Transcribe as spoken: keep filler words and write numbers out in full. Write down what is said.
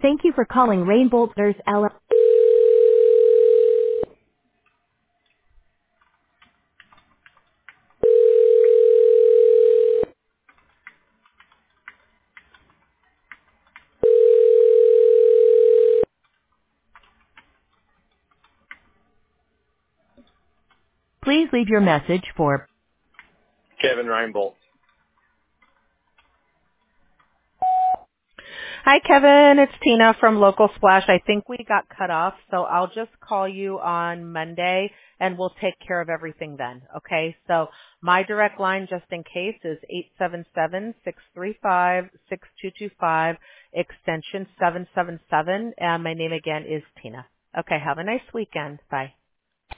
Thank you for calling Rainbow Brothers L L C. Please leave your message for Kevin Reinbolt. Hi, Kevin. It's Tina from Local Splash. I think we got cut off, so I'll just call you on Monday, and we'll take care of everything then, okay? So my direct line, just in case, is eight seven seven, six three five, six two two five, extension seven seven seven, and my name again is Tina. Okay, have a nice weekend. Bye.